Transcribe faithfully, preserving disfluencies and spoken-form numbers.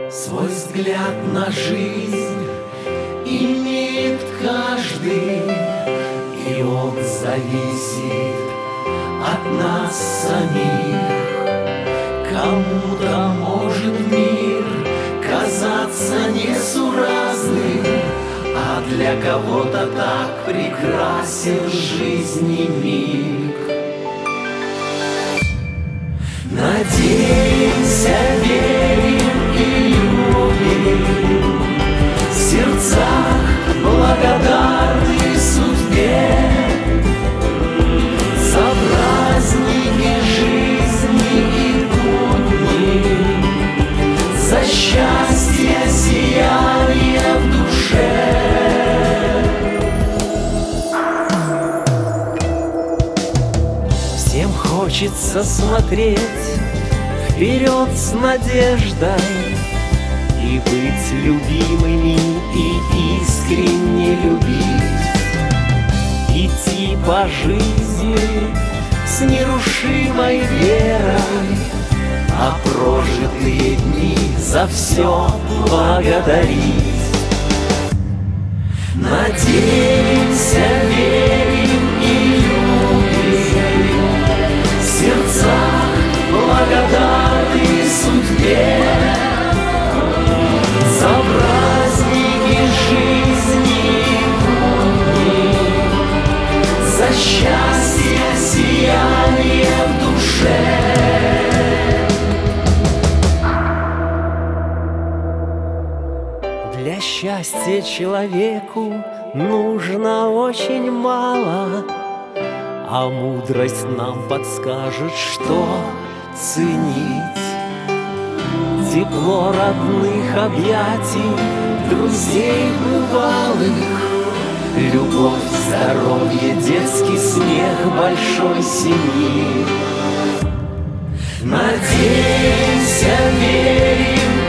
Свой взгляд на жизнь имеет каждый, и он зависит от нас самих. Кому-то может мир казаться несуразным, а для кого-то так прекрасен жизни миг. Надеемся, верим и любим, в сердцах благодарны судьбе за праздники жизни и будни, за счастье, сияние в душе. Всем хочется смотреть вперед с надеждой и быть любимыми, и искренне любить, идти по жизни с нерушимой верой, а прожитые дни за все благодарить. Надеемся, верим и любим, в сердцах благодарны судьбе за праздники жизни и будни, за счастье, сияние в душе. Для счастья человеку нужно очень мало, а мудрость нам подскажет, что ценить. Тепло родных объятий, друзей бывалых, любовь, здоровье, детский смех большой семьи. Надеемся, верим